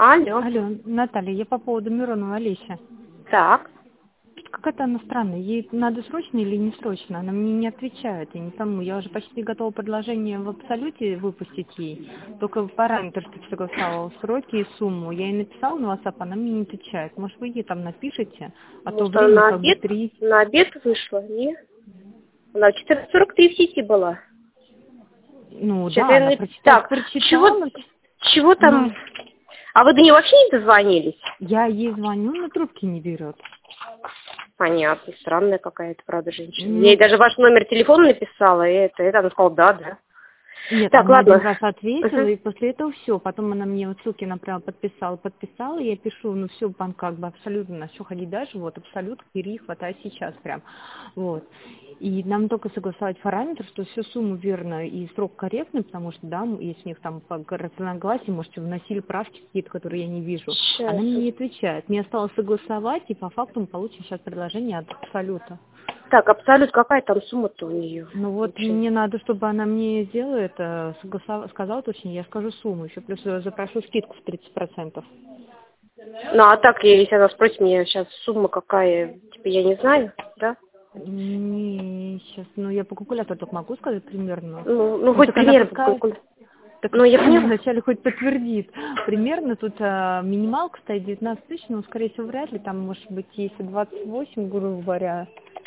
Алло. Алло, Наталья, я по поводу Миронова Олеся. Так. Какая-то она странная. Ей надо срочно или не срочно? Она мне не отвечает. Я не пойму. Я уже почти готова предложение в абсолюте выпустить ей. Только параметр, что согласовала сроки и сумму. Я ей написала на WhatsApp, она мне не отвечает. Может, вы ей там напишите? А то Может, она время на как бы обед? 3. На обед вышла, не? Она в 14:43 в сети была. Ну Сейчас да, я она Так, прочитала. чего Ну, там? А вы до нее вообще не дозвонились? я ей звоню, но трубки не берет. Понятно, странная какая-то, правда, женщина. Я ей Ну, даже ваш номер телефона написала, и это она сказала, да. нет, Так, она один ладно. раз ответила, Мгм. и после этого все. Потом она мне вот ссылки направила, подписала, я пишу, ну все, пан как бы абсолютно, на что ходить дальше, вот, абсолют, бери, хватай сейчас прям. Вот. И нам только согласовать параметр, что всю сумму верно и срок корректный, потому что, да, если у них там по разногласию, может, вносили правки какие-то, которые я не вижу. Сейчас. Она мне не отвечает. Мне осталось согласовать, и по факту мы получим сейчас предложение от абсолюта. Так, абсолют, какая там сумма-то у нее? Ну вот мне надо, чтобы она мне сделала это, сказала точно, я скажу сумму, еще плюс запрошу скидку в 30%. Ну, а так, если она спросит меня сейчас сумма какая, типа, я не знаю, да? Не, сейчас, ну я по калькулятору только могу сказать примерно. Ну, Ну хоть так она примерно пускай, так Ну, я пускай она поняла. вначале хоть подтвердит. Примерно тут минималка стоит 19 тысяч, но скорее всего вряд ли, там может быть если 28, грубо говоря.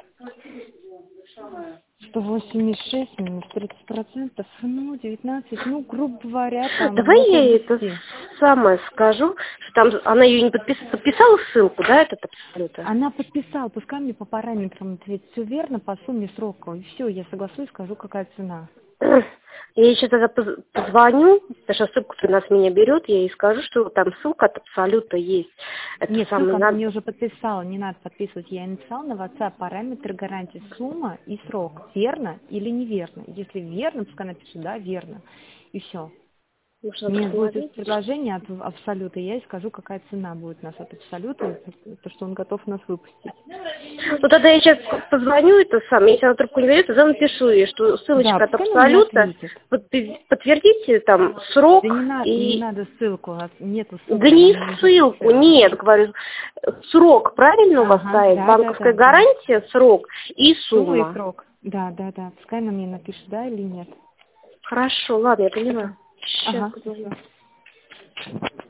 186 минус 30%, ну, 19, ну, грубо говоря, там, Давай ну, около я ей это 10. самое скажу, что там она ее не подписала ссылку, да, этот абсолютно? Она подписала, пускай мне по параметрам ответит. Все верно, по сумме срока. И все, я соглашусь, скажу, какая цена. Я ей сейчас тогда позвоню, потому что ссылку-то она с меня берет, я ей скажу, что там ссылка от абсолюта есть. Это Нет, самое ссылка она надо. мне уже подписала, не надо подписывать. Я ей написала на WhatsApp параметры гарантии, сумма и срок. Верно или неверно? Если верно, пускай напишет, да, верно. И все. Может, надо Мне будет посмотреть. предложение от абсолюта, я ей скажу, какая цена будет у нас от абсолюта, то, что он готов нас выпустить. Ну, тогда я сейчас позвоню, это самое, если она трубку не берет, тогда напишу ей, что Да, ссылочка от пускай она мне абсолюта, ответит. подтвердите там срок Да не и... надо ссылку, нету Да ссылки, она не мне уже ссылку, отвечала. нет, говорю, срок правильно у вас Ага, ставит, да, да, банковская да, да. гарантия, срок и Сумма и сумма. срок. Да, да, да. Пускай она мне напишет, да или нет. Хорошо, ладно, я Ага, поняла. Сейчас ага, позвоню. спасибо.